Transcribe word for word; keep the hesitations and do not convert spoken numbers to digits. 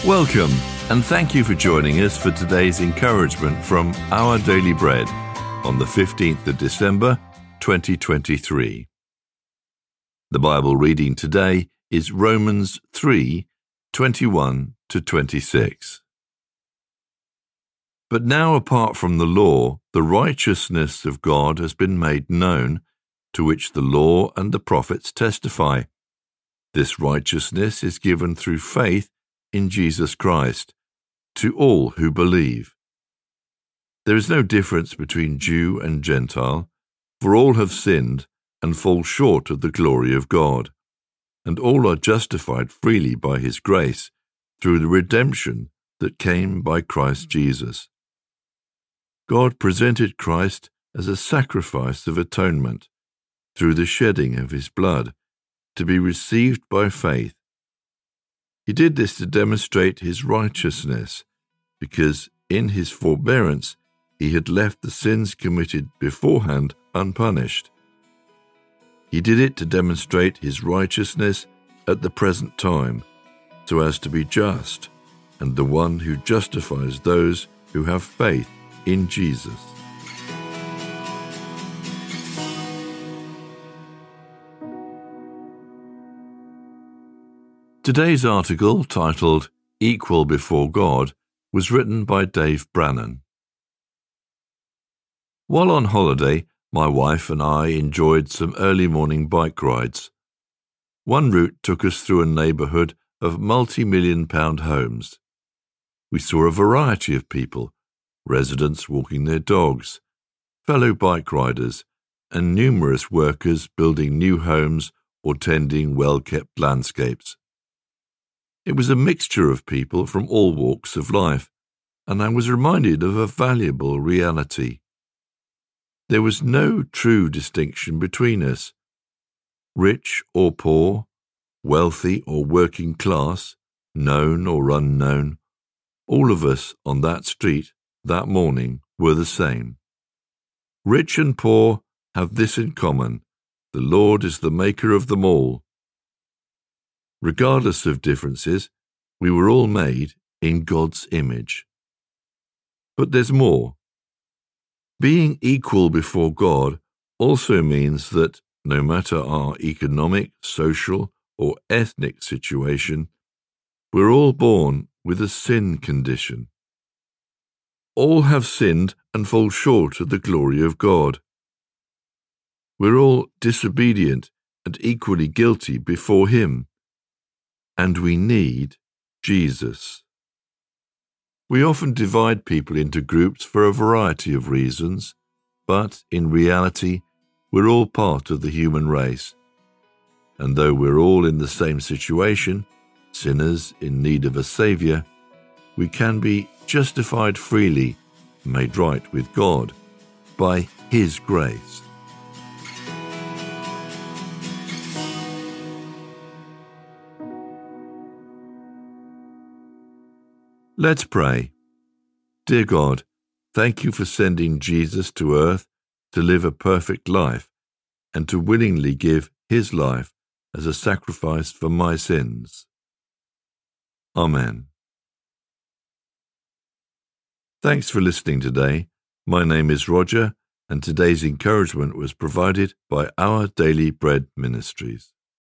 Welcome, and thank you for joining us for today's encouragement from Our Daily Bread on the fifteenth of December, twenty twenty-three. The Bible reading today is Romans three, twenty-one to twenty-six. But now, apart from the law, the righteousness of God has been made known, to which the law and the prophets testify. This righteousness is given through faith in Jesus Christ, to all who believe. There is no difference between Jew and Gentile, for all have sinned and fall short of the glory of God, and all are justified freely by his grace through the redemption that came by Christ Jesus. God presented Christ as a sacrifice of atonement through the shedding of his blood, to be received by faith. He did this to demonstrate his righteousness, because in his forbearance he had left the sins committed beforehand unpunished. He did it to demonstrate his righteousness at the present time, so as to be just, and the one who justifies those who have faith in Jesus. Today's article, titled Equal Before God, was written by Dave Brannan. While on holiday, my wife and I enjoyed some early morning bike rides. One route took us through a neighbourhood of multi-million pound homes. We saw a variety of people, residents walking their dogs, fellow bike riders, and numerous workers building new homes or tending well-kept landscapes. It was a mixture of people from all walks of life, and I was reminded of a valuable reality. There was no true distinction between us. Rich or poor, wealthy or working class, known or unknown, all of us on that street that morning were the same. Rich and poor have this in common: the Lord is the maker of them all. Regardless of differences, we were all made in God's image. But there's more. Being equal before God also means that, no matter our economic, social, or ethnic situation, we're all born with a sin condition. All have sinned and fall short of the glory of God. We're all disobedient and equally guilty before him. And we need Jesus. We often divide people into groups for a variety of reasons, but in reality, we're all part of the human race. And though we're all in the same situation, sinners in need of a Saviour, we can be justified freely, made right with God, by his grace. Let's pray. Dear God, thank you for sending Jesus to earth to live a perfect life and to willingly give his life as a sacrifice for my sins. Amen. Thanks for listening today. My name is Roger, and today's encouragement was provided by Our Daily Bread Ministries.